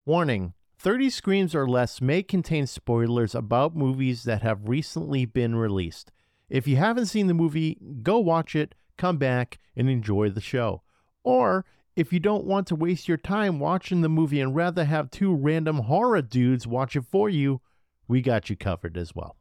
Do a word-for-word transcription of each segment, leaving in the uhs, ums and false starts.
Warning, thirty Screams or Less may contain spoilers about movies that have recently been released. If you haven't seen the movie, go watch it, come back, and enjoy the show. Or, if you don't want to waste your time watching the movie and rather have two random horror dudes watch it for you, we got you covered as well.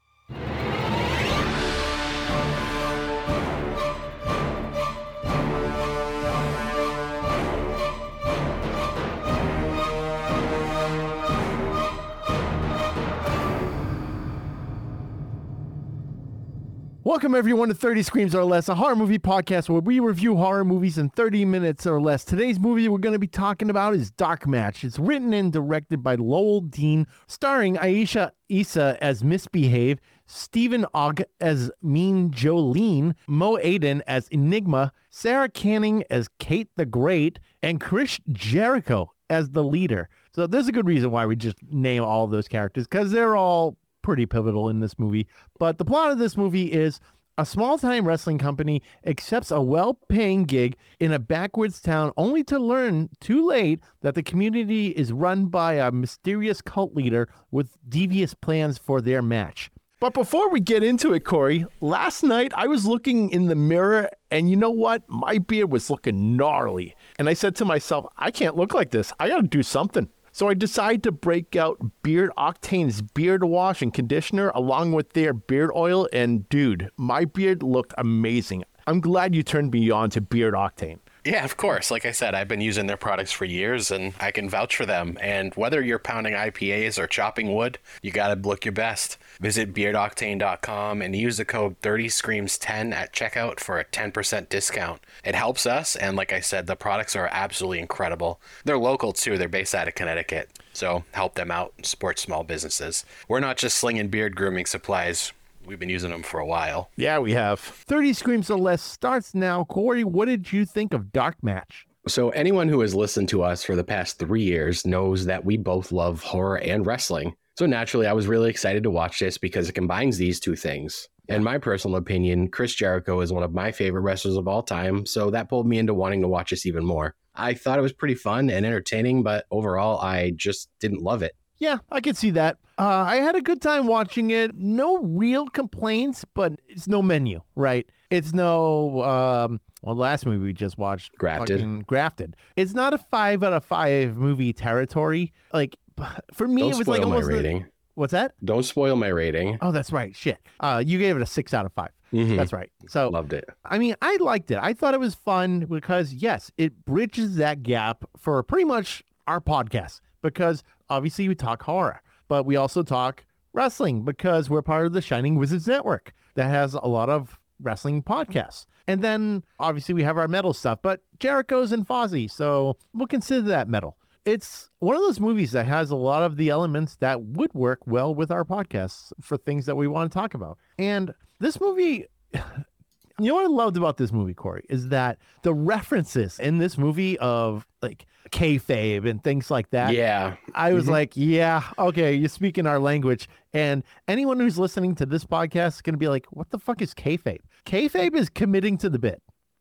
Welcome everyone to thirty Screams or Less, a horror movie podcast where we review horror movies in thirty minutes or less. Today's movie we're going to be talking about is Dark Match. It's written and directed by Lowell Dean, starring Aisha Issa as Misbehave, Stephen Ogg as Mean Jolene, Mo Aiden as Enigma, Sarah Canning as Kate the Great, and Chris Jericho as the leader. So there's a good reason why we just name all of those characters, because they're all pretty pivotal in this movie. But the plot of this movie is a small-time wrestling company accepts a well-paying gig in a backwards town only to learn too late that the community is run by a mysterious cult leader with devious plans for their match. But before we get into it, Corey, last night I was looking in the mirror and you know what? My beard was looking gnarly. And I said to myself, I can't look like this. I got to do something. So I decided to break out Beard Octane's beard wash and conditioner along with their beard oil, and dude, my beard looked amazing. I'm glad you turned me on to Beard Octane. Yeah, of course. Like I said, I've been using their products for years and I can vouch for them. And whether you're pounding I P As or chopping wood, you got to look your best. Visit beard octane dot com and use the code thirty screams ten at checkout for a ten percent discount. It helps us. And like I said, the products are absolutely incredible. They're local too. They're based out of Connecticut. So help them out and support small businesses. We're not just slinging beard grooming supplies. We've been using them for a while. Yeah, we have. thirty Screams or Less starts now. Corey, what did you think of Dark Match? So anyone who has listened to us for the past three years knows that we both love horror and wrestling. So naturally, I was really excited to watch this because it combines these two things. In my personal opinion, Chris Jericho is one of my favorite wrestlers of all time, so that pulled me into wanting to watch this even more. I thought it was pretty fun and entertaining, but overall, I just didn't love it. Yeah, I could see that. Uh, I had a good time watching it. No real complaints, but it's no Menu, right? It's no, um, well, the last movie we just watched, Grafted. Grafted. It's not a five out of five movie territory. Like, for me, Don't it was spoil like my almost rating. The, what's that? Don't spoil my rating. Oh, that's right. Shit. Uh, you gave it a six out of five. Mm-hmm. That's right. So Loved it. I mean, I liked it. I thought it was fun because, yes, it bridges that gap for pretty much our podcast because obviously we talk horror, but we also talk wrestling because we're part of the Shining Wizards Network that has a lot of wrestling podcasts. And then obviously we have our metal stuff, but Jericho's and Fozzy, so we'll consider that metal. It's one of those movies that has a lot of the elements that would work well with our podcasts for things that we want to talk about. And this movie, you know what I loved about this movie, Corey, is that the references in this movie of like kayfabe and things like that. Yeah. I was Mm-hmm. like, yeah, okay, you're speaking our language. And anyone who's listening to this podcast is going to be like, what the fuck is kayfabe? Kayfabe is committing to the bit.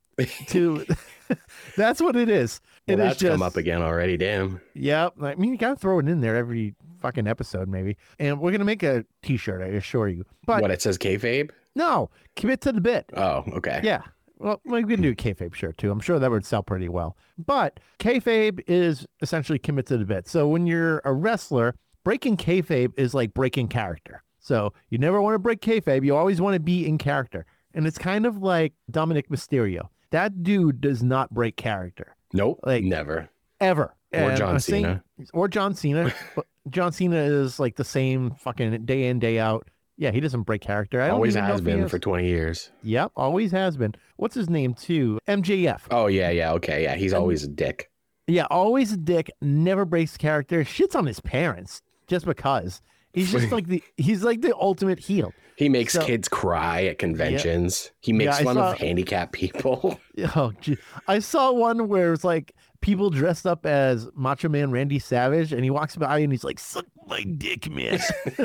To that's what it is. Well, it that's is just, come up again already, damn. Yep. I mean, you got to throw it in there every fucking episode, maybe. And we're going to make a t-shirt, I assure you. But What, it says kayfabe? no, commit to the bit. Oh, okay. Yeah. Well, we can do a kayfabe shirt too. I'm sure that would sell pretty well. But kayfabe is essentially commit to the bit. So when you're a wrestler, breaking kayfabe is like breaking character. So you never want to break kayfabe. You always want to be in character. And it's kind of like Dominic Mysterio. That dude does not break character. Nope, Like- never. Ever. Or And John I'm saying- Cena. Or John Cena. But John Cena is like the same fucking day in, day out. Yeah, he doesn't break character. I don't Always even know has if he been is. for twenty years. Yep, always has been. What's his name too? M J F. Oh, yeah, yeah, okay, yeah. He's always a dick. Yeah, always a dick, never breaks character, shits on his parents just because. He's just like the he's like the ultimate heel. He makes So- kids cry at conventions. He makes Yeah, I fun saw- of handicapped people. Oh, gee. I saw one where it's like people dressed up as Macho Man Randy Savage, and he walks by and he's like, "Suck my dick, man."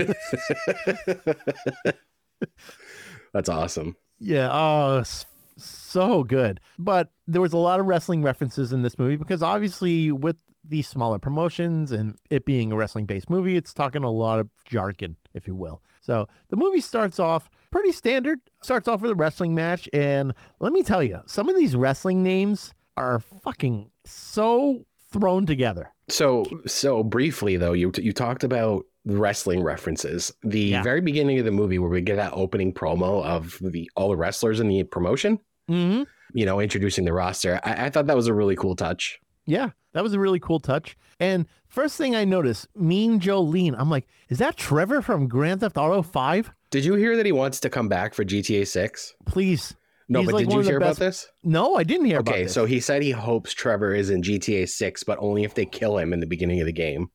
That's awesome. Yeah. Oh, s- so good. But there was a lot of wrestling references in this movie because obviously with these smaller promotions and it being a wrestling-based movie, it's talking a lot of jargon, if you will. So the movie starts off pretty standard. Starts off with a wrestling match. And let me tell you, some of these wrestling names are fucking so thrown together. So, so briefly though, you you talked about the wrestling references. The Yeah. very beginning of the movie where we get that opening promo of the all the wrestlers in the promotion, Mm-hmm. you know, introducing the roster. I, I thought that was a really cool touch. Yeah, that was a really cool touch. And first thing I noticed, Mean Jolene. I'm like, is that Trevor from Grand Theft Auto five? Did you hear that he wants to come back for G T A six? Please. No, He's but like did one you of the hear best- about this? No, I didn't hear about Okay, this. so he said he hopes Trevor is in G T A six, but only if they kill him in the beginning of the game.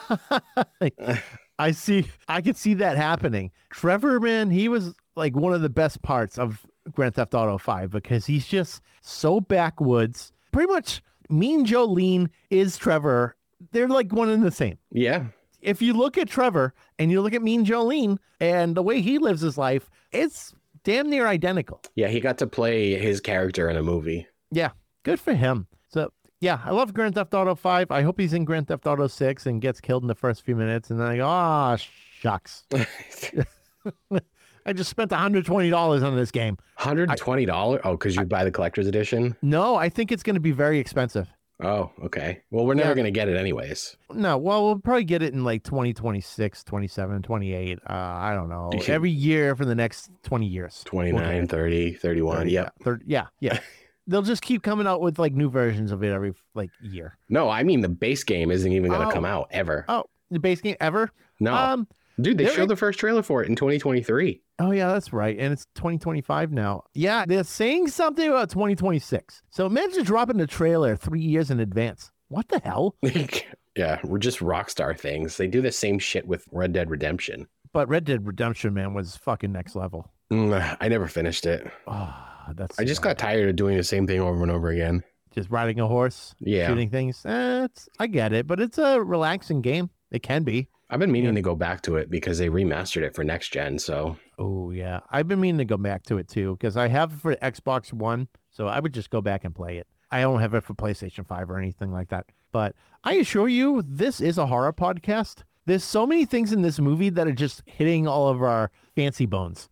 I see. I could see that happening. Trevor, man, he was like one of the best parts of Grand Theft Auto five because he's just so backwoods. Pretty much, Mean Jolene is Trevor. They're like one and the same. Yeah. If you look at Trevor and you look at Mean Jolene and the way he lives his life, it's damn near identical. Yeah, he got to play his character in a movie. Yeah, good for him. So, yeah, I love Grand Theft Auto five. I hope he's in Grand Theft Auto six and gets killed in the first few minutes. And then I go, ah, shucks. I just spent one hundred twenty dollars on this game. one hundred twenty dollars? Oh, because you buy the collector's edition? No, I think it's going to be very expensive. Oh, okay. Well, we're never Yeah. going to get it anyways. No, well, we'll probably get it in like twenty twenty-six, twenty-seven, twenty-eight. Uh, I don't know. You can- Every year for the next twenty years. twenty-nine, thirty, thirty-one. thirty, Yep. yeah, thirty, yeah, yeah. They'll just keep coming out with like new versions of it every like year. No, I mean the base game isn't even going to Oh. come out ever. Oh, the base game ever? No. Um. Dude, they there showed is- the first trailer for it in twenty twenty-three. Oh yeah, that's right, and it's twenty twenty-five now. Yeah, they're saying something about twenty twenty-six. So imagine dropping the trailer three years in advance. What the hell? Yeah, we're just Rockstar things. They do the same shit with Red Dead Redemption. But Red Dead Redemption, man, was fucking next level. Mm, I never finished it. Oh, that's. I just got tired of doing the same thing over and over again. just riding a horse, Yeah. shooting things. Eh, it's, I get it, but it's a relaxing game. It can be. I've been meaning Yeah. to go back to it because they remastered it for next gen. So Oh yeah, I've been meaning to go back to it too because I have it for Xbox One, so I would just go back and play it. I don't have it for PlayStation five or anything like that. But I assure you, this is a horror podcast. There's so many things in this movie that are just hitting all of our fancy bones.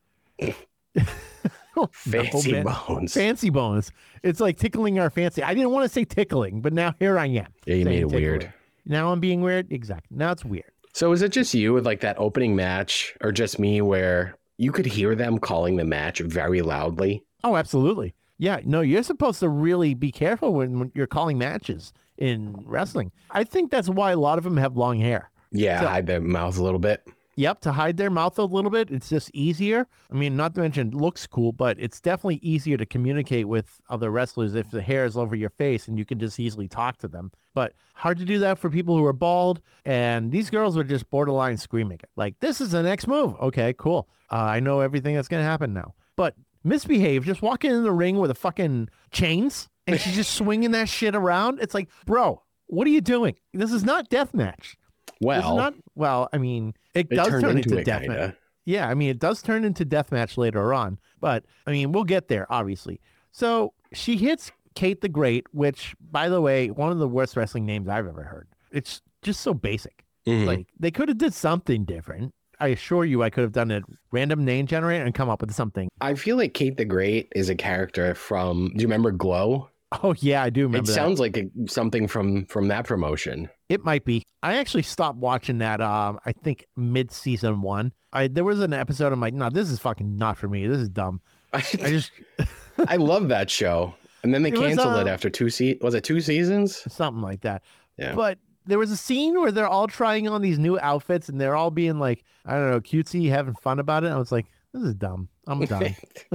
fancy No, man. bones. Fancy bones. It's like tickling our fancy. I didn't want to say tickling, but now here I am. Yeah, you saying made it tickling. weird. Now I'm being weird. Exactly. Now it's weird. So is it just you with like that opening match or just me where you could hear them calling the match very loudly? Oh, absolutely. Yeah. No, you're supposed to really be careful when, when you're calling matches in wrestling. I think that's why a lot of them have long hair. Yeah, So- hide their mouth a little bit. Yep, to hide their mouth a little bit. It's just easier. I mean, not to mention it looks cool, but it's definitely easier to communicate with other wrestlers if the hair is over your face and you can just easily talk to them. But hard to do that for people who are bald. And these girls were just borderline screaming. Like, this is the next move. Okay, cool. Uh, I know everything that's going to happen now. But Misbehave, just walking in the ring with a fucking chains and she's just swinging that shit around. It's like, bro, what are you doing? This is not deathmatch. This is Well, not, well, I mean, it, it does turned turn into into it, deathmatch. kinda. Yeah, I mean, it does turn into deathmatch later on, but I mean, we'll get there, obviously. So she hits Kate the Great, which, by the way, one of the worst wrestling names I've ever heard. It's just so basic. Mhm. Like, they could have did something different. I assure you, I could have done a random name generator and come up with something. I feel like Kate the Great is a character from. Do you remember Glow? Oh yeah, I do remember It that. sounds like a, something from from that promotion. It might be. I actually stopped watching that. Um, I think mid season one. I there was an episode. I'm like, no, this is fucking not for me. This is dumb. I just I love that show. And then they It was, canceled uh, it after two se- was it two seasons? something like that. Yeah. But there was a scene where they're all trying on these new outfits and they're all being like, I don't know, cutesy, having fun about it. I was like, this is dumb. I'm done.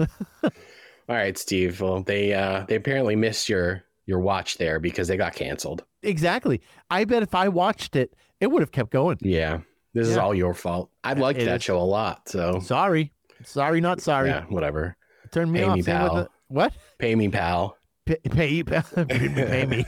All right, Steve. Well, they uh they apparently missed your your watch there because they got canceled. Exactly. I bet if I watched it, it would have kept going. Yeah. This is Yeah. all your fault. I Yeah, liked it that is. show a lot. So Sorry. Sorry, not sorry. yeah, whatever. Turn me Pay off. me, Same with pal. the- what? Pay me, pal. Pay, pay, pay me.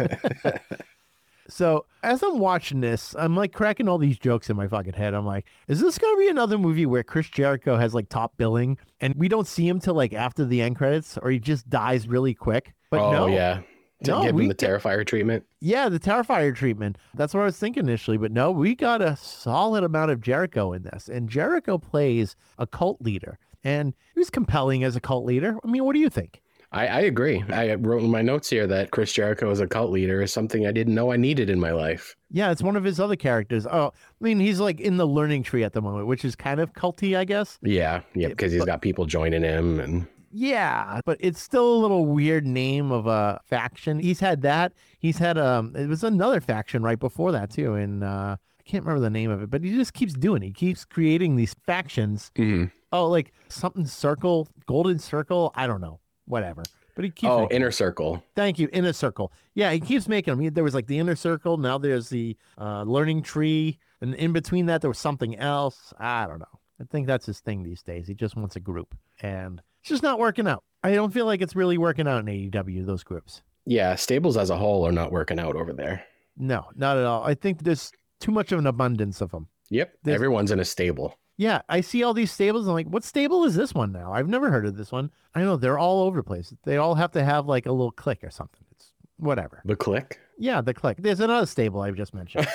So as I'm watching this, I'm like cracking all these jokes in my fucking head. I'm like, is this going to be another movie where Chris Jericho has like top billing and we don't see him till like after the end credits or he just dies really quick? But oh no, yeah. To No, give we him the get- Terrifier treatment. Yeah, the Terrifier treatment. That's what I was thinking initially, but no, we got a solid amount of Jericho in this. And Jericho plays a cult leader, and he was compelling as a cult leader. I mean, what do you think? I, I agree. I wrote in my notes here that Chris Jericho as a cult leader is something I didn't know I needed in my life. Yeah, it's one of his other characters. Oh, I mean, he's like in the learning tree at the moment, which is kind of culty, I guess. Yeah, yeah, because he's but- got people joining him, and Yeah, but it's still a little weird name of a faction. He's had that. He's had um it was another faction right before that too, and uh I can't remember the name of it, but he just keeps doing it. He keeps creating these factions. Mhm. Oh, like something circle, golden circle, I don't know. Whatever. But he keeps oh, making- Inner Circle. Thank you, Inner Circle. Yeah, he keeps making them. He- There was like the Inner Circle, now there's the uh learning tree, and in between that there was something else. I don't know. I think that's his thing these days. He just wants a group, and it's just not working out. I don't feel like it's really working out in A E W, those groups. Yeah, stables as a whole are not working out over there. No, not at all. I think there's too much of an abundance of them. Yep, There's- everyone's in a stable. Yeah, I see all these stables. I'm like, what stable is this one now? I've never heard of this one. I know they're all over the place. They all have to have like a little click or something. It's whatever. The click. Yeah, the click. There's another stable I've just mentioned.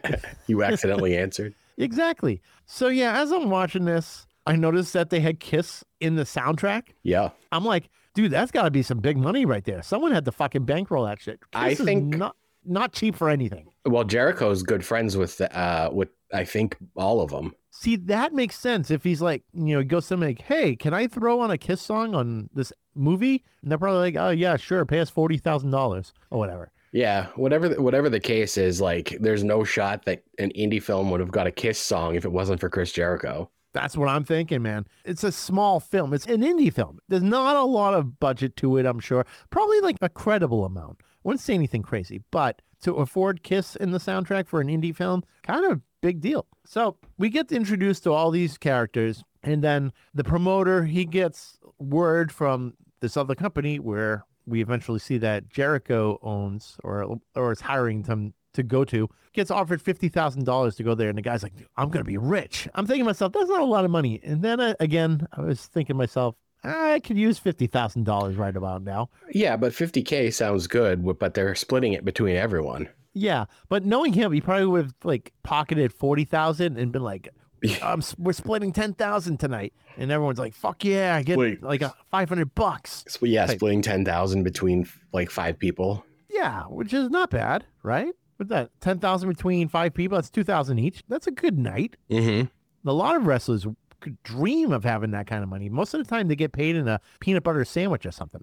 You accidentally answered. Exactly. So yeah, as I'm watching this, I noticed that they had Kiss in the soundtrack. Yeah, I'm like, dude, that's got to be some big money right there. Someone had to fucking bankroll that shit. Kiss I is think- not not cheap for anything. well, Jericho's good friends with uh with I think all of them. See, that makes sense if he's like, you know, he goes to them like, hey, can I throw on a Kiss song on this movie? And they're probably like, oh yeah, sure, pay us forty thousand dollars or whatever. Yeah, whatever the, whatever the case is, like there's no shot that an indie film would have got a Kiss song if it wasn't for Chris Jericho. That's what I'm thinking, man. It's a small film. It's an indie film. There's not a lot of budget to it, I'm sure. Probably like a credible amount. I wouldn't say anything crazy, but to afford Kiss in the soundtrack for an indie film, kind of big deal. So we get introduced to all these characters, and then the promoter, he gets word from this other company where we eventually see that Jericho owns or or is hiring them to go to, gets offered fifty thousand dollars to go there. And the guy's like, I'm going to be rich. I'm thinking to myself, that's not a lot of money. And then uh, again, I was thinking to myself, I could use fifty thousand dollars right about now. Yeah, but fifty K sounds good, but they're splitting it between everyone. Yeah. But knowing him, he probably would have like pocketed forty thousand and been like, um, we're splitting ten thousand tonight. And everyone's like, fuck yeah, I get Wait. like a five hundred bucks. So, yeah, Type. splitting ten thousand between like five people. Yeah. Which is not bad, right? With that ten thousand between five people, that's two thousand each. That's a good night. Mm-hmm. A lot of wrestlers could dream of having that kind of money. Most of the time they get paid in a peanut butter sandwich or something.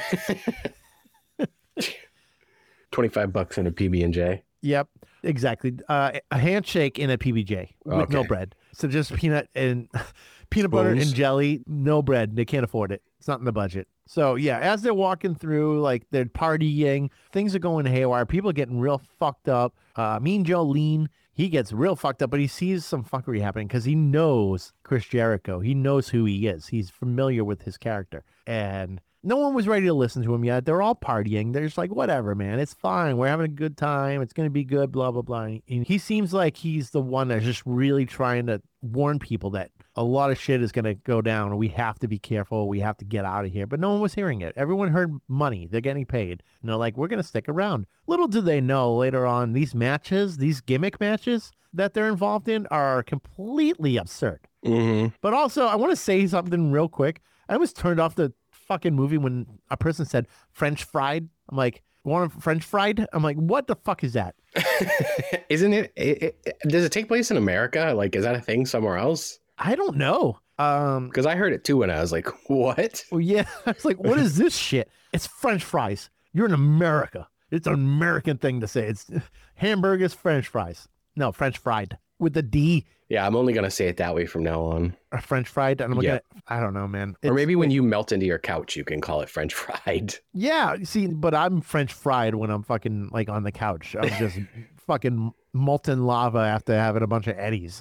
twenty-five bucks in a P B and J. Yep, exactly. Uh, a handshake in a P B J with no Okay. bread. So just peanut and peanut butter and Spoons. jelly, no bread. They can't afford it. It's not in the budget. So yeah, as they're walking through, like they're partying, things are going haywire. People are getting real fucked up. Uh, Mean Joe Lean, he gets real fucked up, but he sees some fuckery happening because he knows Chris Jericho. He knows who he is. He's familiar with his character. And no one was ready to listen to him yet. They're all partying. They're just like, whatever, man. It's fine. We're having a good time. It's going to be good, blah, blah, blah. And he seems like he's the one that's just really trying to warn people that a lot of shit is going to go down. We have to be careful. We have to get out of here. But no one was hearing it. Everyone heard money. They're getting paid. And they're like, we're going to stick around. Little do they know later on, these matches, these gimmick matches that they're involved in are completely absurd. Mm-hmm. But also, I want to say something real quick. I was turned off the fucking movie when a person said French fried. I'm like, want a French fried? I'm like, what the fuck is that? Isn't it, it, it? Does it take place in America? Like, is that a thing somewhere else? I don't know. Um, Because I heard it too, and I was like, "What?" well, yeah, I was like, what is this shit? It's French fries. You're in America. It's an American thing to say. It's hamburgers, French fries. No, French fried with the D. Yeah, I'm only gonna say it that way from now on. Or French fried. And I'm Yeah. gonna, I don't know, man. Or It's- maybe when you melt into your couch, you can call it French fried. Yeah, you see, but I'm French fried when I'm fucking like on the couch. I'm just fucking molten lava after having a bunch of eddies.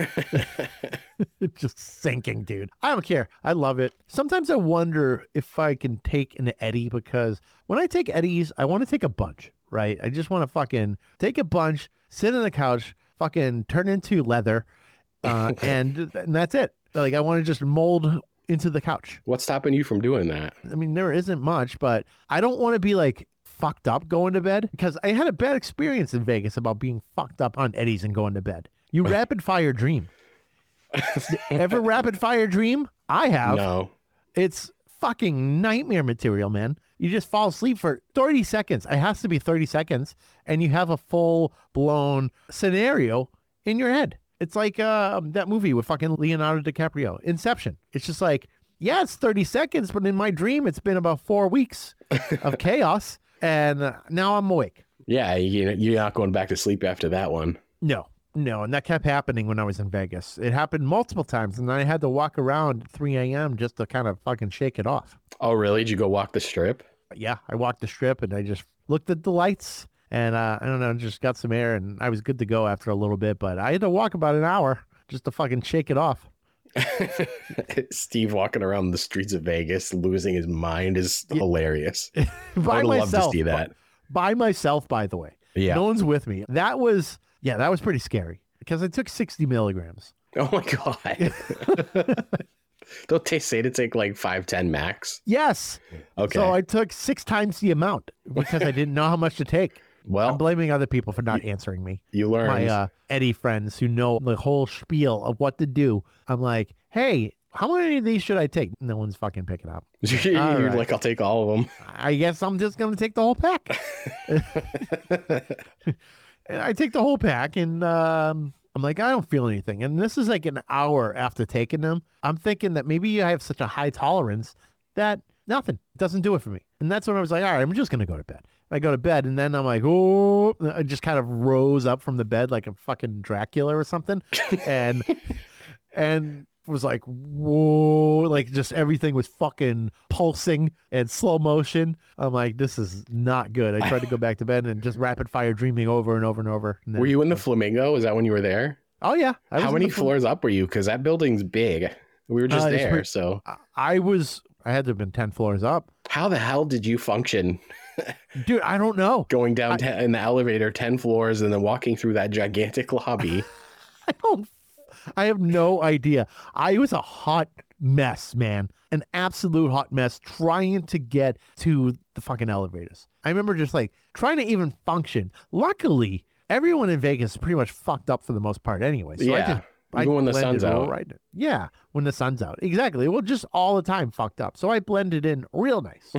Just sinking, dude. I don't care. I love it. Sometimes I wonder if I can take an eddy because when I take eddies, I want to take a bunch, right? I just want to fucking take a bunch, sit on the couch, fucking turn into leather, uh, and, and that's it. Like I want to just mold into the couch. What's stopping you from doing that? I mean, there isn't much, but I don't want to be like fucked up going to bed? Because I had a bad experience in Vegas about being fucked up on Eddie's and going to bed. You rapid fire dream. Ever rapid fire dream? I have. No. It's fucking nightmare material, man. You just fall asleep for thirty seconds. It has to be thirty seconds. And you have a full blown scenario in your head. It's like uh, that movie with fucking Leonardo DiCaprio, Inception. It's just like, yeah, it's thirty seconds, but in my dream, it's been about four weeks of chaos. And uh, now I'm awake. Yeah, you, you're not going back to sleep after that one. No, no. And that kept happening when I was in Vegas. It happened multiple times. And I had to walk around at three a.m. just to kind of fucking shake it off. Oh, really? Did you go walk the strip? Yeah, I walked the strip and I just looked at the lights and uh, I don't know, just got some air and I was good to go after a little bit. But I had to walk about an hour just to fucking shake it off. Steve walking around the streets of Vegas, losing his mind is hilarious. by I would myself, love to see that. By myself, by the way. Yeah. No one's with me. That was, yeah, that was pretty scary because I took sixty milligrams. Oh my God. Don't they say to take like five, ten max? Yes. Okay. So I took six times the amount because I didn't know how much to take. Well, I'm blaming other people for not answering me. you learned. My uh, Eddie friends who know the whole spiel of what to do. I'm like, hey, how many of these should I take? No one's fucking picking up. You're All right. like, I'll take all of them. I guess I'm just going to take the whole pack. And I take the whole pack and um, I'm like, I don't feel anything. And this is like an hour after taking them. I'm thinking that maybe I have such a high tolerance that nothing doesn't do it for me. And that's when I was like, all right, I'm just going to go to bed. I go to bed and then I'm like, oh, I just kind of rose up from the bed like a fucking Dracula or something. And, and was like, whoa, like just everything was fucking pulsing and slow motion. I'm like, this is not good. I tried to go back to bed and just rapid fire dreaming over and over and over. And then, Were you in the Flamingo? Is that when you were there? oh yeah. I was How in many the fl- floors up were you? Because that building's big. We were just Uh, it's there. pretty- So I- I was, I had to have been ten floors up. how the hell did you function Dude, I don't know. going down te- in the elevator ten floors and then walking through that gigantic lobby? I don't, I have no idea. I was a hot mess, man. An absolute hot mess trying to get to the fucking elevators. I remember just like trying to even function. Luckily, everyone in Vegas is pretty much fucked up for the most part anyway. So I Yeah, just, I even when the blended sun's out. Right. Yeah, when the sun's out. Exactly. Well, just all the time fucked up. So I blended in real nice.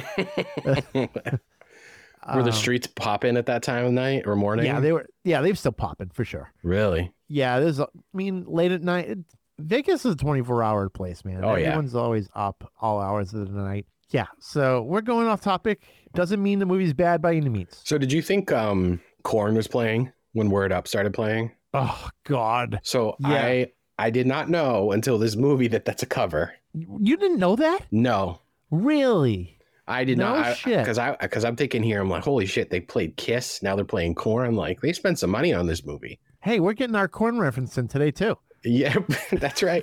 Were the Um, streets popping at that time of night or morning? Yeah, they were. Yeah, they're still popping for sure. Really? Yeah, there's. a- I mean, late at night. It, Vegas is a twenty-four hour place, man. Oh, yeah. Everyone's always up all hours of the night. Yeah. So we're going off topic. Doesn't mean the movie's bad by any means. So did you think um Korn was playing when Word Up started playing? Oh God. So Yeah. I I did not know until this movie that that's a cover. You didn't know that? No, Really? I did No not. shit. Because I because I'm thinking here, I'm like, holy shit, they played Kiss. Now they're playing Korn. I'm like, they spent some money on this movie. Hey, we're getting our corn reference in today too. Yeah, that's right.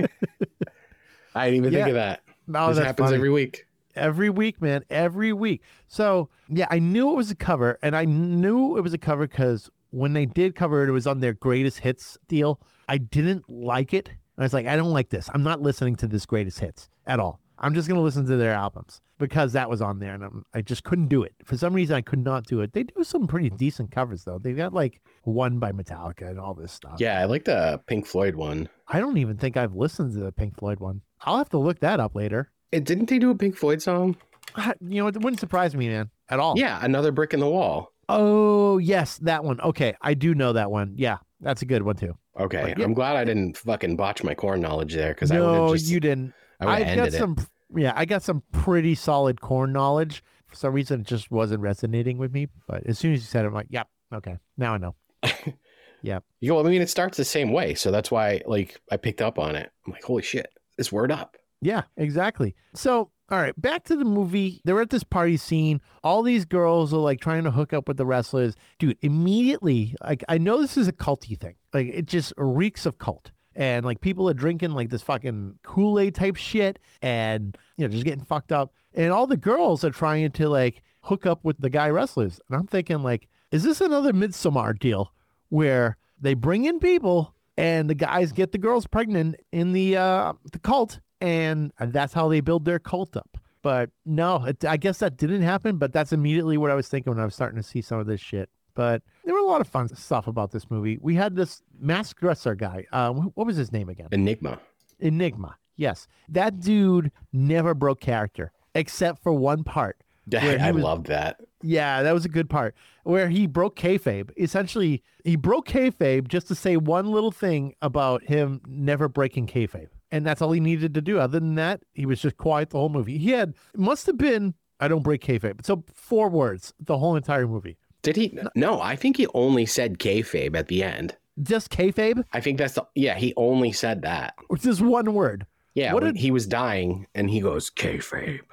I didn't even Yeah. think of that. No, this that's happens funny. every week. Every week, man, every week. So yeah, I knew it was a cover, and I knew it was a cover because when they did cover it, it was on their greatest hits deal. I didn't like it. I was like, I don't like this. I'm not listening to this greatest hits at all. I'm just gonna listen to their albums because that was on there, and I'm, I just couldn't do it for some reason. I could not do it. They do some pretty decent covers though. They got like one by Metallica and all this stuff. Yeah, I like the Pink Floyd one. I don't even think I've listened to the Pink Floyd one. I'll have to look that up later. It, didn't they do a Pink Floyd song? Ah, You know, it wouldn't surprise me, man, at all. Yeah, Another Brick in the Wall. Oh, yes, that one. Okay, I do know that one. Yeah, that's a good one too. Okay, But yeah. I'm glad I didn't fucking botch my Korn knowledge there because I would No, have just you didn't. I would have I've got ended it. some. Yeah, I got some pretty solid corn knowledge. For some reason, it just wasn't resonating with me. But as soon as you said it, I'm like, yep, okay, now I know. Yep. You know, I mean, it starts the same way, so that's why, like, I picked up on it. I'm like, holy shit, this Word Up. Yeah, exactly. So, all right, back to the movie. They're at this party scene. All these girls are like trying to hook up with the wrestlers. Dude, immediately, like, I know this is a culty thing. Like, it just reeks of cult. And like people are drinking like this fucking Kool-Aid type shit and, you know, just getting fucked up. And all the girls are trying to like hook up with the guy wrestlers. And I'm thinking like, is this another Midsommar deal where they bring in people and the guys get the girls pregnant in the uh, the cult, and that's how they build their cult up? But no, it, I guess that didn't happen. But that's immediately what I was thinking when I was starting to see some of this shit. But there were a lot of fun stuff about this movie. We had this masked dresser guy. Uh, wh- what was his name again? Enigma. Enigma. Yes, that dude never broke character except for one part. where he I was- love that. Yeah, that was a good part where he broke kayfabe. Essentially, he broke kayfabe just to say one little thing about him never breaking kayfabe. And that's all he needed to do. Other than that, he was just quiet the whole movie. He had, it must have been, I don't break kayfabe. So four words the whole entire movie. Did he? No, I think he only said kayfabe at the end. Just kayfabe, I think that's the, yeah, he only said that. which is one word. Yeah, What when did- he was dying and he goes, kayfabe.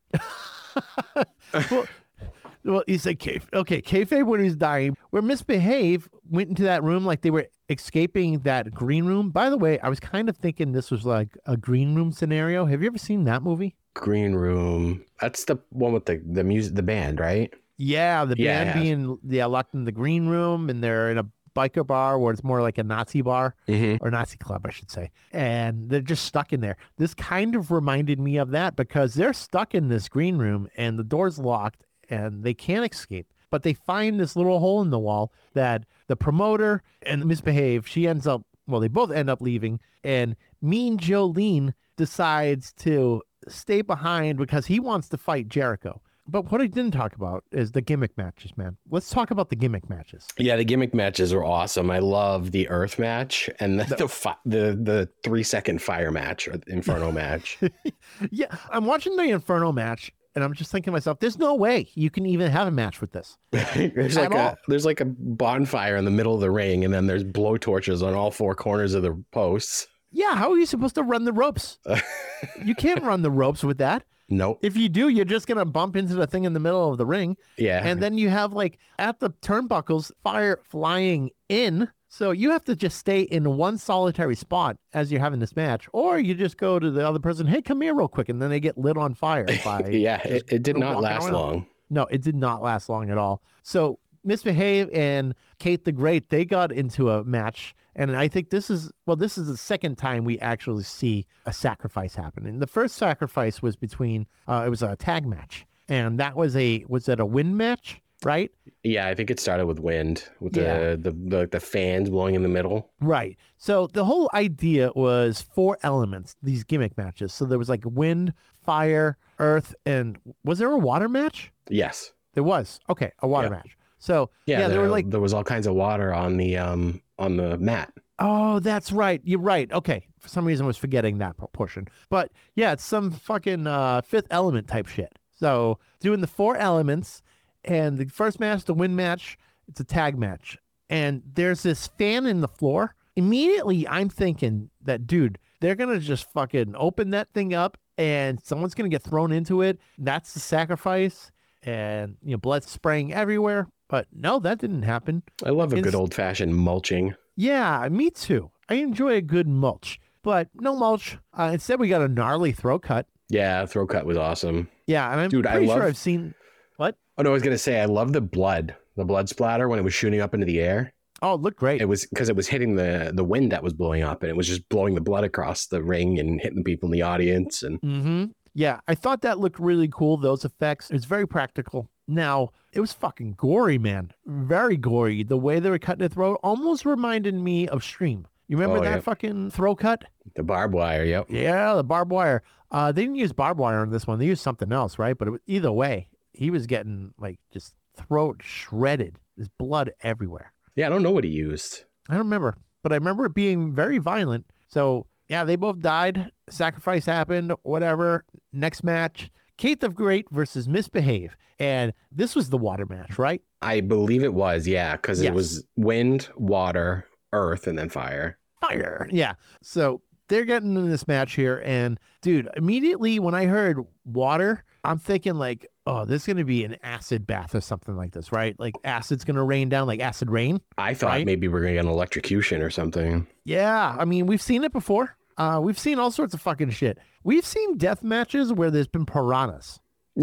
well, well, he said kayfabe. Okay, kayfabe when he's dying. Where Misbehave went into that room like they were escaping that green room. By the way, I was kind of thinking this was like a green room scenario. Have you ever seen that movie? Green Room. That's the one with the, the music, the band, right? Yeah, the Yeah, I band have. being yeah locked in the green room, and they're in a biker bar where it's more like a Nazi bar Mm-hmm. or Nazi club, I should say, and they're just stuck in there. This kind of reminded me of that because they're stuck in this green room and the door's locked and they can't escape. But they find this little hole in the wall that the promoter and Misbehave, she ends up, well, they both end up leaving, and Mean Jolene decides to stay behind because he wants to fight Jericho. But what I didn't talk about is the gimmick matches, man. Let's talk about the gimmick matches. Yeah, the gimmick matches are awesome. I love the Earth match and the the fi- the, the three second fire match or the Inferno match. Yeah, I'm watching the Inferno match, and I'm just thinking to myself, there's no way you can even have a match with this. there's At like all. a there's like a bonfire in the middle of the ring, and then there's blow torches on all four corners of the posts. Yeah, how are you supposed to run the ropes? You can't run the ropes with that. Nope. If you do, you're just going to bump into the thing in the middle of the ring. Yeah. And then you have like at the turnbuckles, fire flying in. So you have to just stay in one solitary spot as you're having this match. Or you just go to the other person, hey, come here real quick. And then they get lit on fire. By yeah, it, it did not walking last around. long. No, it did not last long at all. So Misbehave and Kate the Great, they got into a match. And I think this is, well, this is the second time we actually see a sacrifice happen. And the first sacrifice was between, uh, it was a tag match. And that was a, was it a win match, right? Yeah, I think it started with wind, with Yeah. the, the the the fans blowing in the middle. Right. So the whole idea was four elements, these gimmick matches. So there was like wind, fire, earth, and was there a water match? Yes. There was. Okay, a water Yeah. match. So Yeah, yeah, there, they were like, there was all kinds of water on the um on the mat. oh, that's right. You're right. Okay. For some reason I was forgetting that portion. But yeah, it's some fucking uh, fifth element type shit. So doing the four elements, and the first match, the win match, it's a tag match. And there's this fan in the floor. Immediately I'm thinking that, dude, they're going to just fucking open that thing up and someone's going to get thrown into it. That's the sacrifice. And, you know, blood spraying everywhere. But no, that didn't happen. I love a It's- good old fashioned mulching. Yeah, me too. I enjoy a good mulch, but no mulch. Uh, instead, we got a gnarly throat cut. Yeah, throw cut was awesome. Yeah, and I'm Dude, I pretty love- sure I've seen. What? Oh no, I was gonna say I love the blood, the blood splatter when it was shooting up into the air. Oh, it looked great. It was because it was hitting the the wind that was blowing up, and it was just blowing the blood across the ring and hitting the people in the audience. And Mm-hmm. Yeah, I thought that looked really cool. Those effects. It's very practical. Now, it was fucking gory, man. Very gory. The way they were cutting the throat almost reminded me of Stream. You remember Oh, that yeah. fucking throat cut? the barbed wire, yep. Yeah, the barbed wire. Uh, they didn't use barbed wire on this one. They used something else, right? But it was, either way, he was getting like just throat shredded. There's blood everywhere. Yeah, I don't know what he used. I don't remember, but I remember it being very violent. So yeah, they both died. Sacrifice happened. Whatever. Next match, Kate the Great versus Misbehave, and this was the water match, right? I believe it was, yeah, because Yes. it was wind, water, earth, and then fire. Fire. Yeah. So they're getting in this match here, and dude, immediately when I heard water, I'm thinking like, oh, this is gonna be an acid bath or something like this, right? Like acid's gonna rain down, like acid rain. I thought Right? maybe we are gonna get an electrocution or something. Yeah, I mean, we've seen it before. Uh, we've seen all sorts of fucking shit. We've seen death matches where there's been piranhas.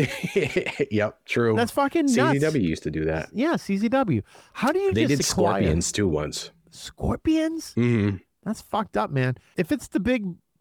Yep, true. That's fucking nuts. C Z W used to do that. Yeah, C Z W. How do you They just did acquire scorpions too once. Scorpions? hmm That's fucked up, man. If it's the big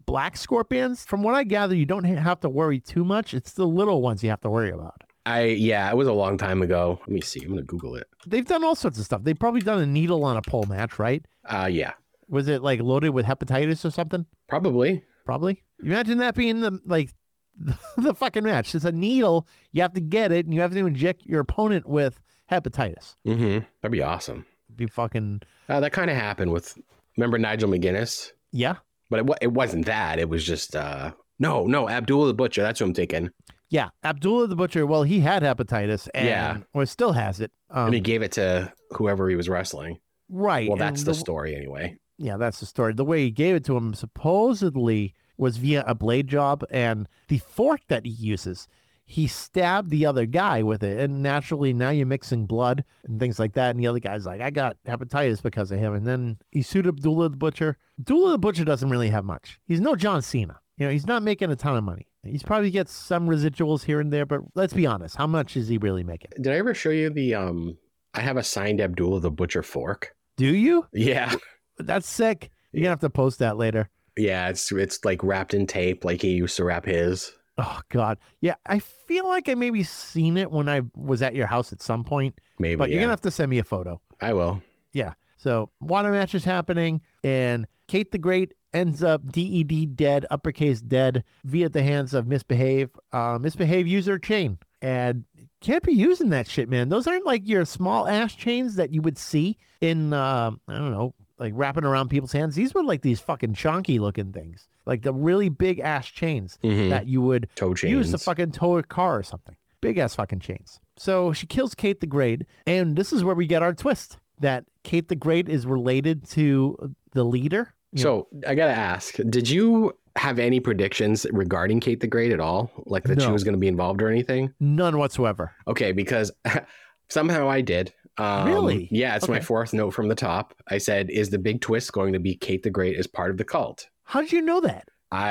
black scorpions, from what I gather, you don't ha- have to worry too much. It's the little ones you have to worry about. I yeah, it was a long time ago. Let me see. I'm gonna Google it. They've done all sorts of stuff. They've probably done a needle on a pole match, right? Uh yeah, Was it like loaded with hepatitis or something? probably. Probably. Imagine that being the like the fucking match. It's a needle. You have to get it, and you have to inject your opponent with hepatitis. Mm-hmm. That'd be awesome. Be fucking Uh, that kind of happened with. Remember Nigel McGuinness? yeah, But it, wa- it wasn't that. It was just uh no, no, Abdullah the Butcher. That's what I'm thinking. yeah. Abdullah the Butcher. Well, he had hepatitis, and Yeah. or still has it. Um, and he gave it to whoever he was wrestling. right. Well, and that's the story anyway. Yeah, that's the story. The way he gave it to him supposedly was via a blade job, and the fork that he uses, he stabbed the other guy with it. And naturally, now you're mixing blood and things like that. And the other guy's like, I got hepatitis because of him. And then he sued Abdullah the Butcher. Abdullah the Butcher doesn't really have much. He's no John Cena. You know, he's not making a ton of money. He's probably gets some residuals here and there, but let's be honest, how much is he really making? Did I ever show you the um I have a signed Abdullah the Butcher fork? Do you? Yeah. That's sick. You're gonna have to post that later. Yeah, it's it's like wrapped in tape like he used to wrap his. Oh God. Yeah, I feel like I maybe seen it when I was at your house at some point, Maybe. but yeah. you're gonna have to send me a photo. I will. Yeah. So water match is happening, and Kate the Great ends up D E D dead, uppercase dead, via the hands of Misbehave. Uh, Misbehave used her chain, and can't be using that shit, man. Those aren't like your small ass chains that you would see in, uh, I don't know, like wrapping around people's hands. These were like these fucking chonky looking things, like the really big ass chains Mhm. that you would Toe chains. use to fucking tow a car or something. Big ass fucking chains. So she kills Kate the Great, and this is where we get our twist that Kate the Great is related to the leader. You know, So I gotta ask, did you have any predictions regarding Kate the Great at all? Like that she No. was going to be involved or anything? none whatsoever. Okay, because somehow I did. Um, Really? Yeah, it's my Okay. fourth note from the top. I said, is the big twist going to be Kate the Great as part of the cult? How did you know that?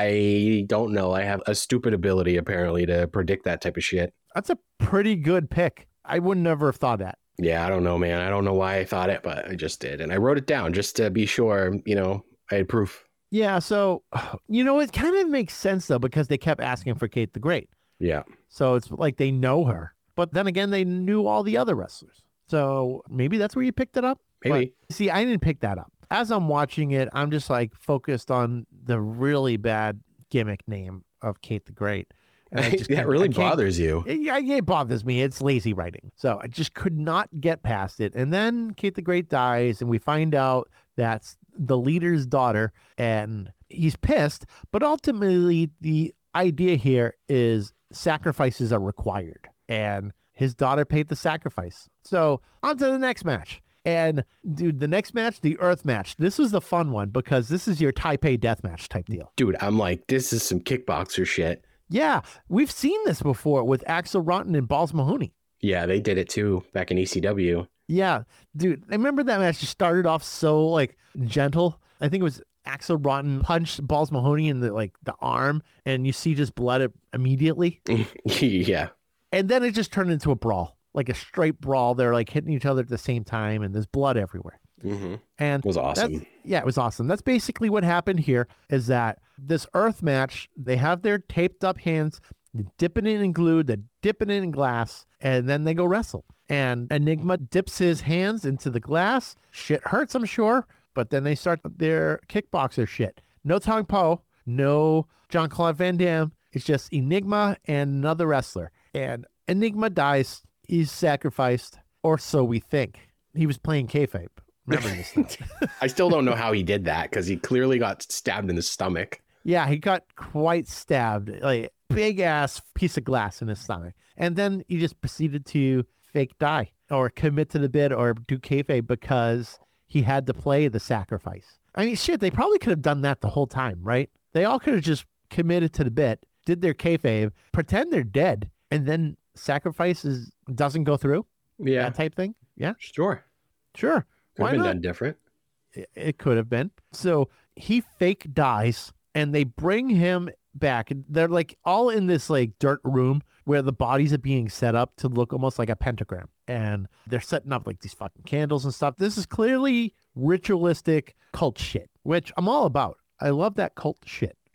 I don't know. I have a stupid ability apparently to predict that type of shit. That's a pretty good pick. I would never have thought that. Yeah, I don't know, man. I don't know why I thought it, but I just did. And I wrote it down just to be sure, you know, I had proof. Yeah, so, you know, it kind of makes sense, though, because they kept asking for Kate the Great. Yeah. So it's like they know her. But then again, they knew all the other wrestlers. So maybe that's where you picked it up? Maybe. But, see, I didn't pick that up. As I'm watching it, I'm just like focused on the really bad gimmick name of Kate the Great. And I just that can't- really I can't- bothers you. It, yeah, it bothers me. It's lazy writing. So I just could not get past it. And then Kate the Great dies, and we find out that's the leader's daughter, and he's pissed. But ultimately, the idea here is sacrifices are required, and his daughter paid the sacrifice. So on to the next match. And dude, the next match, the Earth match. This was the fun one because this is your Taipei deathmatch type deal. Dude, I'm like, this is some kickboxer shit. Yeah, we've seen this before with Axel Rotten and Balls Mahoney. Yeah, they did it too back in E C W. Yeah, dude, I remember that match just started off so like gentle. I think it was Axel Rotten punched Balls Mahoney in the like the arm, and you see just blood immediately. Yeah. And then it just turned into a brawl, like a straight brawl. They're like hitting each other at the same time, and there's blood everywhere. Mm-hmm. And It was awesome. that's- yeah, it was awesome. That's basically what happened here is that this Earth match, they have their taped up hands, they're dipping it in glue, they're dipping it in glass, and then they go wrestle. And Enigma dips his hands into the glass. Shit hurts, I'm sure, but then they start their kickboxer shit. No Tong Po, no John Claude Van Damme. It's just Enigma and another wrestler. And Enigma dies. He's sacrificed, or so we think. He was playing kayfabe. Remember this stuff. I still don't know how he did that because he clearly got stabbed in the stomach. Yeah, he got quite stabbed, like big ass piece of glass in his stomach. And then he just proceeded to fake die or commit to the bid or do kayfabe because he had to play the sacrifice. I mean, shit, they probably could have done that the whole time, right? They all could have just committed to the bit, did their kayfabe, pretend they're dead, and then sacrifices doesn't go through. Yeah. That type thing. Yeah, Sure. sure. Could Why have been not? done different. It- It could have been. So he fake dies and they bring him back. They're like all in this like dirt room where the bodies are being set up to look almost like a pentagram. And they're setting up like these fucking candles and stuff. This is clearly ritualistic cult shit, which I'm all about. I love that cult shit.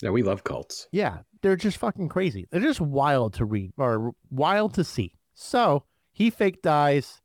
Yeah, we love cults. Yeah, they're just fucking crazy. They're just wild to read or wild to see. So he fake dies.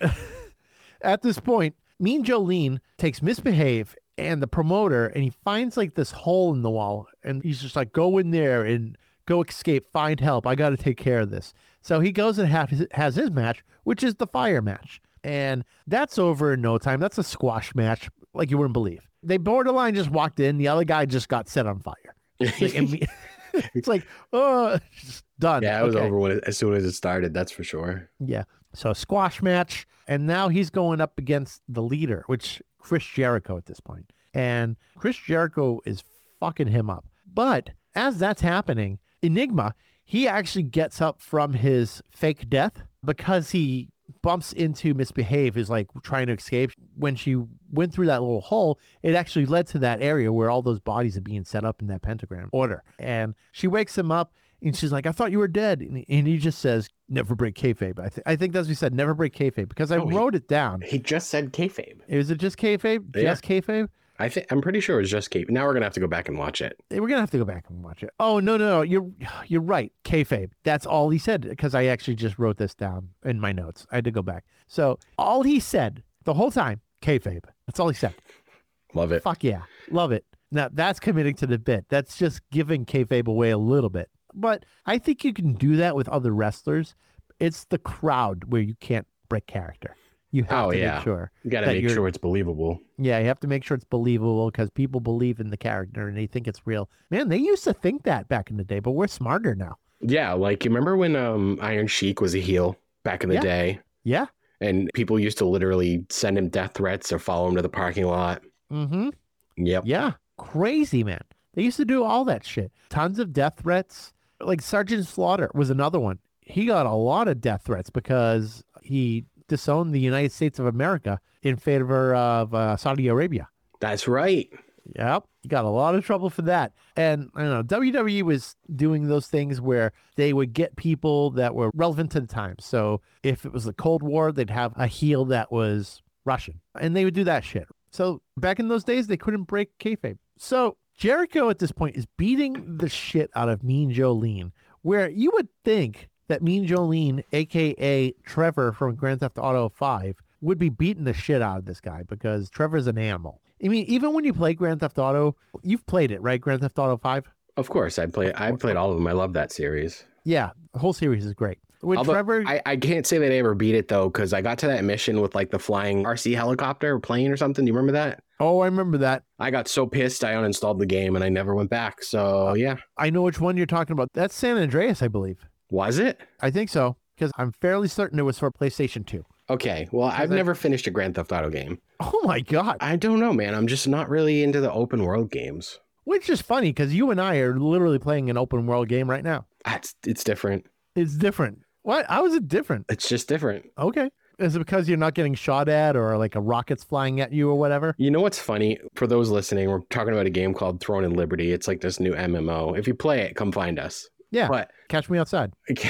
At this point, Mean Jolene takes Misbehave and the promoter, and he finds like this hole in the wall, and he's just like, go in there and go escape, find help. I got to take care of this. So he goes and have his, has his match, which is the fire match. And that's over in no time. That's a squash match like you wouldn't believe. They borderline just walked in. The other guy just got set on fire. It's like, imme- it's like oh, just done. Yeah, it was Okay. over when it, as soon as it started. That's for sure. Yeah. So squash match. And now he's going up against the leader, which Chris Jericho at this point. And Chris Jericho is fucking him up. But as that's happening, Enigma, he actually gets up from his fake death because he bumps into Misbehave, is like trying to escape. When she went through that little hole, it actually led to that area where all those bodies are being set up in that pentagram order. And she wakes him up and she's like, I thought you were dead. And he, and he just says, never break kayfabe. I, th- I think that's what he said, never break kayfabe, because I Oh, he- wrote it down. He just said kayfabe. Is it just kayfabe? Yeah. Just kayfabe? I think I'm pretty sure it was just kayfabe. Now we're gonna have to go back and watch it. We're gonna have to go back and watch it. Oh no, no, no! You're you're right. Kayfabe. That's all he said, because I actually just wrote this down in my notes. I had to go back. So all he said the whole time, kayfabe. That's all he said. Love it. Fuck yeah, love it. Now that's committing to the bit. That's just giving kayfabe away a little bit. But I think you can do that with other wrestlers. It's the crowd where you can't break character. You have Oh, to yeah. make sure. You gotta that make you're- sure it's believable. Yeah, you have to make sure it's believable, because people believe in the character and they think it's real. Man, they used to think that back in the day, but we're smarter now. Yeah, like you remember when um Iron Sheik was a heel back in the Yeah. day, Yeah. and people used to literally send him death threats or follow him to the parking lot. Mm-hmm. Yep. Yeah. Crazy, man. They used to do all that shit. Tons of death threats. Like Sergeant Slaughter was another one. He got a lot of death threats because he disowned the United States of America in favor of uh, Saudi Arabia. That's right. Yep. He got a lot of trouble for that. And I don't know, W W E was doing those things where they would get people that were relevant to the time. So if it was the Cold War, they'd have a heel that was Russian, and they would do that shit. So back in those days, they couldn't break kayfabe. So Jericho at this point is beating the shit out of Mean Jolene, where you would think that Mean Jolene, a k a. Trevor from Grand Theft Auto five, would be beating the shit out of this guy, because Trevor's an animal. I mean, even when you play Grand Theft Auto, you've played it, right? Grand Theft Auto five? Of course, I play. I played all of them. I love that series. Yeah, the whole series is great. When Although, Trevor, I, I can't say that I ever beat it though, because I got to that mission with like the flying R C helicopter or plane or something. Do you remember that? oh, I remember that. I got so pissed I uninstalled the game and I never went back. So yeah, I know which one you're talking about. That's San Andreas, I believe. was it? I think so, because I'm fairly certain it was for PlayStation two. Okay, well, I've I- never finished a Grand Theft Auto game. Oh my God. I don't know, man. I'm just not really into the open world games. Which is funny, because you and I are literally playing an open world game right now. It's, it's different. It's different. What? How is it different? It's just different. Okay. Is it because you're not getting shot at, or like a rocket's flying at you or whatever? You know what's funny? For those listening, we're talking about a game called Throne and Liberty. It's like this new M M O. If you play it, come find us. Yeah. But Catch me outside.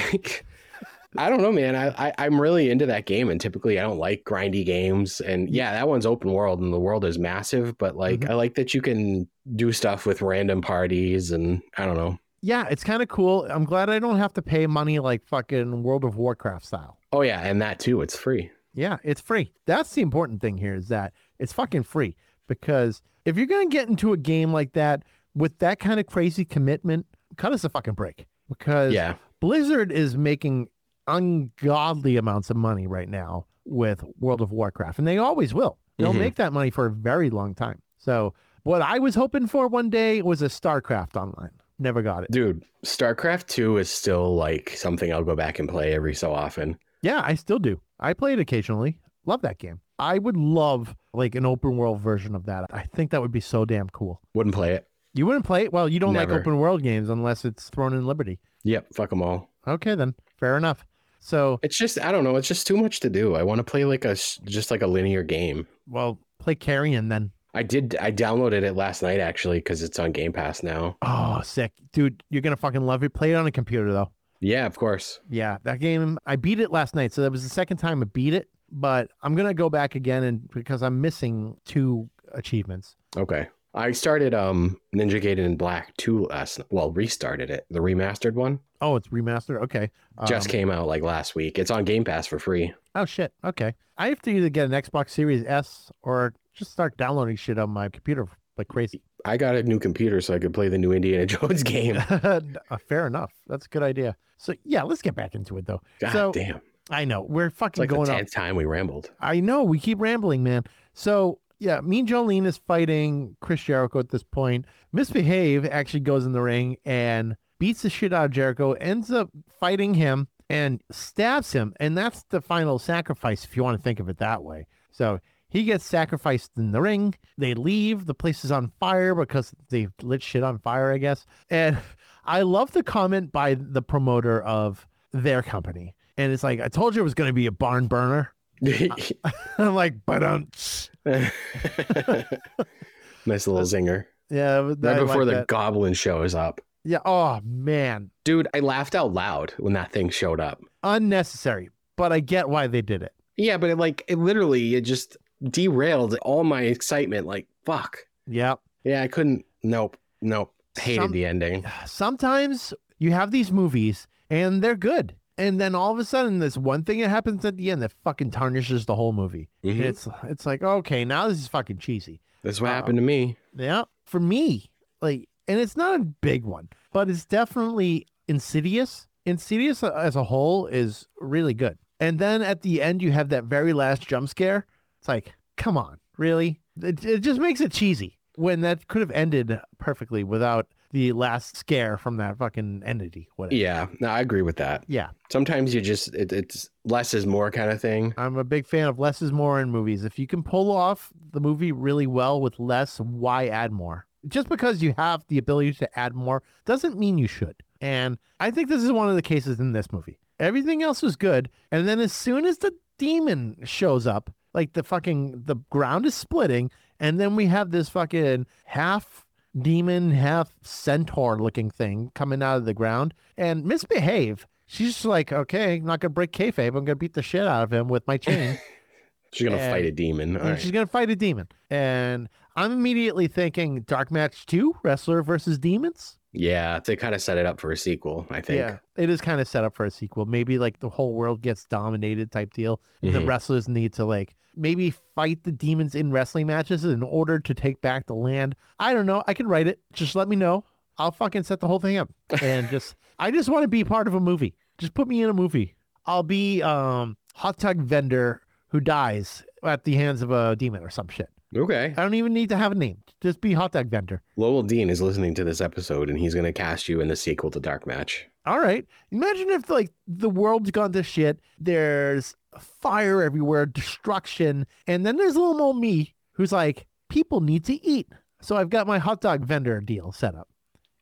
I don't know, man. I, I I'm really into that game, and typically I don't like grindy games. And yeah, that one's open world, and the world is massive. But like, Mhm. I like that you can do stuff with random parties, and I don't know. Yeah, it's kind of cool. I'm glad I don't have to pay money like fucking World of Warcraft style. Oh yeah, and that too. It's free. Yeah, it's free. That's the important thing here, is that it's fucking free. Because if you're going to get into a game like that with that kind of crazy commitment, cut us a fucking break. Because Yeah. Blizzard is making ungodly amounts of money right now with World of Warcraft, and they always will. They'll Mhm. make that money for a very long time. So what I was hoping for one day was a StarCraft online. Never got it. Dude, StarCraft two is still like something I'll go back and play every so often. Yeah, I still do. I play it occasionally. Love that game. I would love like an open world version of that. I think that would be so damn cool. Wouldn't play it. You wouldn't play it? Well, you don't Never. like open world games unless it's Throne and Liberty. Yep, fuck them all. Okay, then. Fair enough. So, It's just I don't know. It's just too much to do. I want to play like a s- just like a linear game. well, play Carrion then. I did. I downloaded it last night actually because it's on Game Pass now. Oh, sick. Dude, you're going to fucking love it. Play it on a computer, though. Yeah, of course. Yeah, that game, I beat it last night. So that was the second time I beat it. But I'm going to go back again, and because I'm missing two achievements. Okay. I started um Ninja Gaiden Black two last well, restarted it. The remastered one Oh, it's remastered. Okay. Um, just came out like last week. It's on Game Pass for free. Oh shit. Okay. I have to either get an Xbox Series S or just start downloading shit on my computer like crazy. I got a new computer so I could play the new Indiana Jones game. Uh, Fair enough. That's a good idea. So yeah, let's get back into it though. God so, damn. I know we're It's fucking like going the off. tenth time we rambled. I know we keep rambling, man. So yeah, Mean Jolene is fighting Chris Jericho at this point. Misbehave actually goes in the ring and beats the shit out of Jericho, ends up fighting him and stabs him. And that's the final sacrifice, if you want to think of it that way. So he gets sacrificed in the ring. They leave. The place is on fire because they lit shit on fire, I guess. And I love the comment by the promoter of their company. And it's like, I told you it was going to be a barn burner. I'm like, but um, Nice little zinger. yeah, Right I before like the that. goblin shows up. Yeah. Oh man, Dude, I laughed out loud when that thing showed up. unnecessary, but I get why they did it. Yeah, but it like it literally it just derailed all my excitement. Like, fuck. Yeah. Yeah, I couldn't. Nope. Nope. Hated Some- the ending. Sometimes you have these movies and they're good, and then all of a sudden, this one thing that happens at the end that fucking tarnishes the whole movie. Mhm. It's it's like, okay, now this is fucking cheesy. That's what Uh-oh. happened to me. Yeah, for me, like, and it's not a big one, but it's definitely Insidious. Insidious as a whole is really good. And then at the end, you have that very last jump scare. It's like, come on, really? It, it just makes it cheesy when that could have ended perfectly without the last scare from that fucking entity. Whatever. Yeah, no, I agree with that. Yeah, Sometimes you just it, it's less is more kind of thing. I'm a big fan of less is more in movies. If you can pull off the movie really well with less, why add more? Just because you have the ability to add more doesn't mean you should. And I think this is one of the cases in this movie. Everything else was good. And then as soon as the demon shows up, like the fucking, the ground is splitting. And then we have this fucking half demon, half centaur looking thing coming out of the ground and Misbehave. She's just like, okay, I'm not going to break kayfabe. I'm going to beat the shit out of him with my chain. She's gonna And- fight a demon. All and right. she's going to fight a demon. And I'm immediately thinking Dark Match two, Wrestler versus Demons. Yeah, they kind of set it up for a sequel, I think. Yeah, it is kind of set up for a sequel. Maybe like the whole world gets dominated type deal. The Mhm. wrestlers need to like maybe fight the demons in wrestling matches in order to take back the land. I don't know. I can write it. Just let me know. I'll fucking set the whole thing up. And just, I just want to be part of a movie. Just put me in a movie. I'll be um hot dog vendor who dies at the hands of a demon or some shit. Okay. I don't even need to have a name. Just be hot dog vendor. Lowell Dean is listening to this episode and he's gonna cast you in the sequel to Dark Match. All right. Imagine if like the world's gone to shit. There's fire everywhere, destruction, and then there's little old me who's like, people need to eat. So I've got my hot dog vendor deal set up.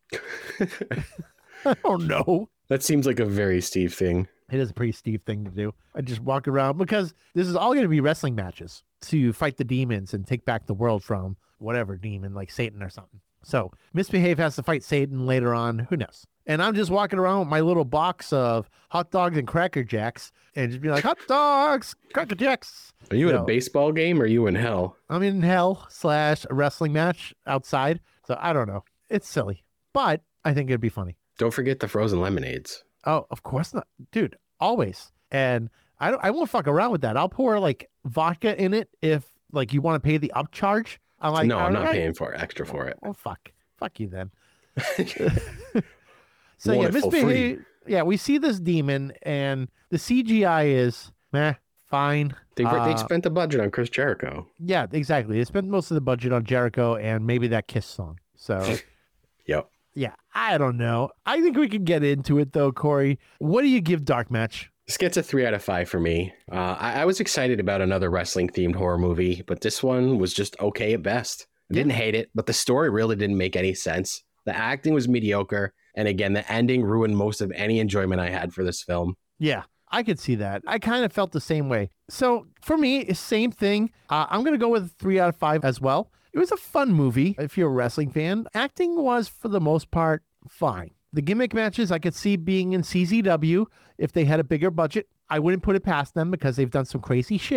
I don't know. That seems like a very Steve thing. It is a pretty Steve thing to do. I just walk around because this is all going to be wrestling matches to fight the demons and take back the world from whatever demon, like Satan or something. So Misbehave has to fight Satan later on. Who knows? And I'm just walking around with my little box of hot dogs and Cracker Jacks and just be like, hot dogs, Cracker Jacks. Are you at No. a baseball game or are you in hell? I'm in hell slash a wrestling match outside. So I don't know. It's silly, but I think it'd be funny. Don't forget the frozen lemonades. Oh, of course not, dude. Always. And I don't. I won't fuck around with that. I'll pour like vodka in it if like you want to pay the upcharge. I'm like, no, I'm not "All right." paying for it, extra for it. Oh fuck, fuck you then. You So want yeah, it for free. Misbehave. Yeah, we see this demon, and the C G I is meh, fine. They, Uh, they spent the budget on Chris Jericho. Yeah, exactly. They spent most of the budget on Jericho and maybe that Kiss song. So. Yep. Yeah, I don't know. I think we can get into it though, Corey. What do you give Dark Match? This gets a three out of five for me. Uh, I, I was excited about another wrestling themed horror movie, but this one was just okay at best. I didn't hate it, but the story really didn't make any sense. The acting was mediocre. And again, the ending ruined most of any enjoyment I had for this film. Yeah, I could see that. I kind of felt the same way. So for me, it's same thing. Uh, I'm going to go with three out of five as well. It was a fun movie if you're a wrestling fan. Acting was, for the most part, fine. The gimmick matches I could see being in C Z W if they had a bigger budget. I wouldn't put it past them because they've done some crazy shit.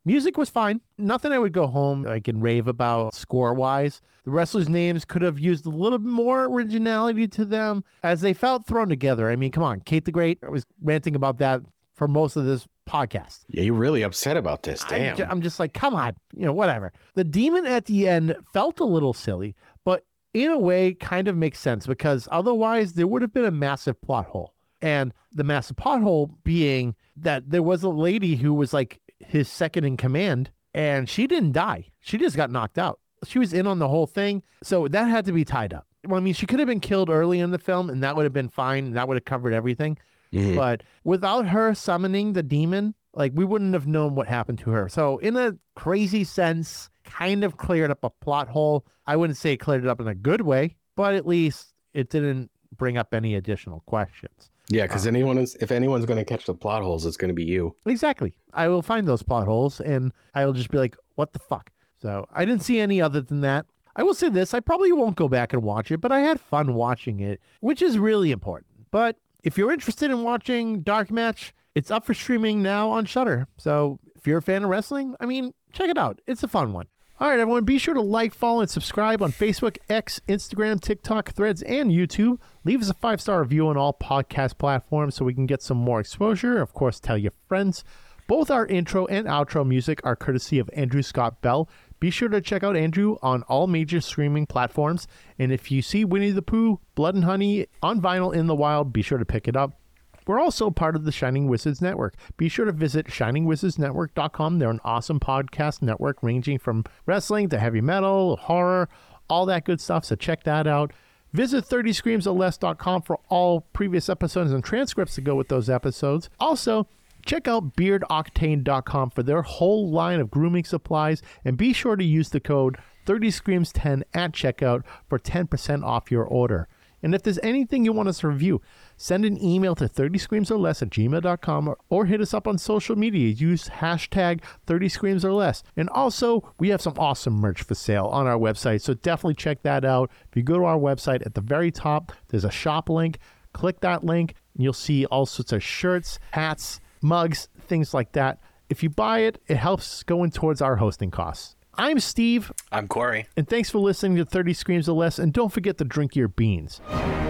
Music was fine. Nothing I would go home like and rave about score-wise. The wrestlers' names could have used a little bit more originality to them as they felt thrown together. I mean, come on, Kate the Great. I was ranting about that for most of this podcast. Yeah, you're really upset about this. Damn. I'm, ju- I'm just like, come on, you know, whatever. The demon at the end felt a little silly, but in a way kind of makes sense because otherwise there would have been a massive plot hole. And the massive plot hole being that there was a lady who was like his second in command and she didn't die. She just got knocked out. She was in on the whole thing. So that had to be tied up. Well, I mean, she could have been killed early in the film and that would have been fine. And that would have covered everything. Mm-hmm. But without her summoning the demon, like we wouldn't have known what happened to her. So in a crazy sense, kind of cleared up a plot hole. I wouldn't say it cleared it up in a good way, but at least it didn't bring up any additional questions. Yeah, because um, anyone is, if anyone's going to catch the plot holes, it's going to be you. Exactly. I will find those plot holes and I will just be like, what the fuck? So I didn't see any other than that. I will say this, I probably won't go back and watch it, but I had fun watching it, which is really important. But if you're interested in watching Dark Match, it's up for streaming now on Shudder. So if you're a fan of wrestling, I mean, check it out. It's a fun one. All right, everyone, be sure to like, follow, and subscribe on Facebook, X, Instagram, TikTok, Threads, and YouTube. Leave us a five-star review on all podcast platforms so we can get some more exposure. Of course, tell your friends. Both our intro and outro music are courtesy of Andrew Scott Bell. Be sure to check out Andrew on all major streaming platforms. And if you see Winnie the Pooh, Blood and Honey on vinyl in the wild, be sure to pick it up. We're also part of the Shining Wizards Network. Be sure to visit shining wizards network dot com. They're an awesome podcast network ranging from wrestling to heavy metal, horror, all that good stuff. So check that out. Visit thirty screams or less dot com for all previous episodes and transcripts to go with those episodes. Also, check out beard octane dot com for their whole line of grooming supplies. And be sure to use the code thirty screams ten at checkout for ten percent off your order. And if there's anything you want us to review, send an email to thirty screams or less at gmail dot com or, or hit us up on social media. Use hashtag thirty screams or less. And also, we have some awesome merch for sale on our website, so definitely check that out. If you go to our website, at the very top, there's a shop link. Click that link, and you'll see all sorts of shirts, hats, mugs, things like that. If you buy it, it helps going towards our hosting costs. I'm Steve. I'm Corey. And thanks for listening to thirty Screams or Less. And don't forget to drink your beans.